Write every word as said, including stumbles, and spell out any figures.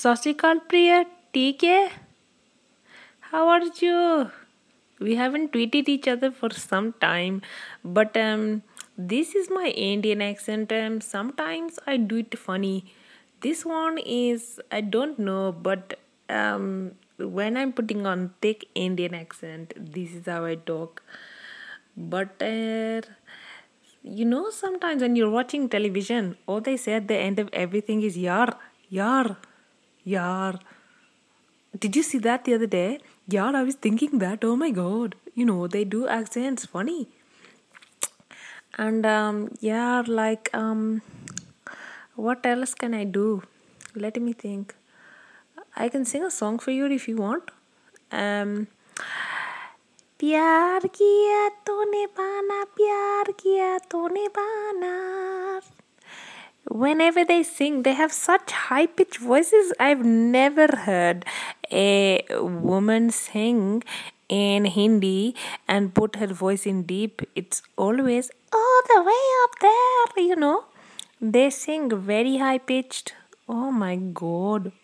सत श्री अकाल Priya, ठीक है? How are you? We haven't tweeted each other for some time, but um, this is my Indian accent. Um, sometimes I do it funny. This one is I don't know, but um, when I'm putting on thick Indian accent, this is how I talk. But uh, you know, sometimes when you're watching television, all they say at the end of everything is yar, yar, yar. Did you see that the other day? Yeah, I was thinking that. Oh my god. You know, they do accents funny. And um yeah, like um what else can I do? Let me think. I can sing a song for you if you want. Um प्यार किया तो निभाना प्यार किया तो निभाना. Whenever they sing, they have such high pitched voices. I've never heard a woman sing in Hindi and put her voice in deep. It's always all the way up there, you know. They sing very high pitched. Oh my god.